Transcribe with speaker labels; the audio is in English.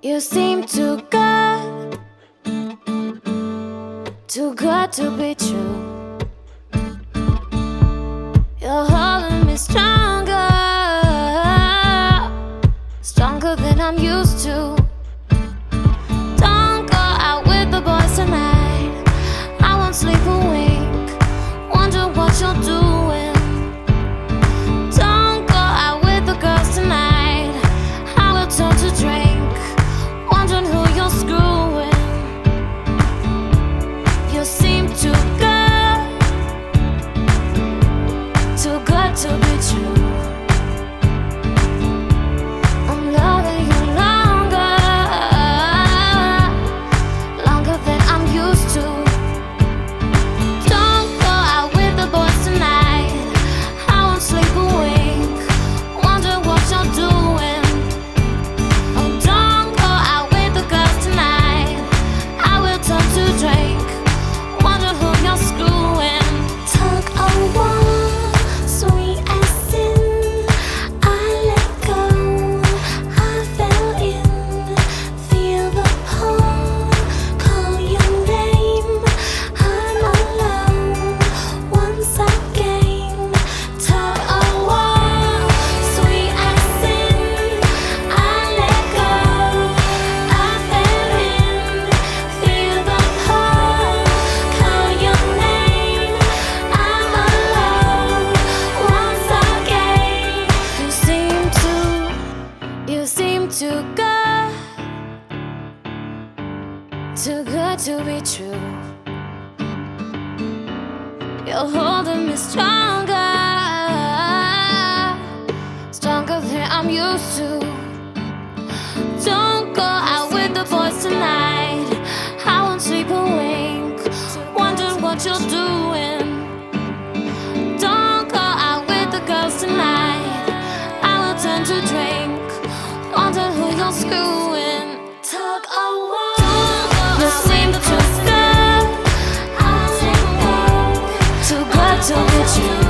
Speaker 1: You seem too good to be true. You're holding me stronger, stronger than I'm used to. Don't go out with the boys tonight. I won't sleep a wink, wonder what you're doing. Don't go out with the girls tonight. I will turn to drink, wondering who you're screwing. You seem too good to be true. I'm loving you longer, longer than I'm used to. Don't go out with the boys tonight. I won't sleep a wink, wonder what you're doing. Oh, don't go out with the girls tonight. I will turn to drink, wonder who you're screwing. Took a walk, sweet as sin. I let go, I fell in. Feel the pull, call your name. I'm alone once again. Took a walk, sweet as sin. I let go, I fell in. Feel the pull, call your name. I'm alone once again. You seem too good to be true. You're holding me stronger, stronger than I'm used to. Don't go out with the boys tonight. I won't sleep a wink, wondering what you're doing. Don't go out with the girls tonight. I will turn to drink, wonder who you're screwing. Tug a walk. You seem too good to be true.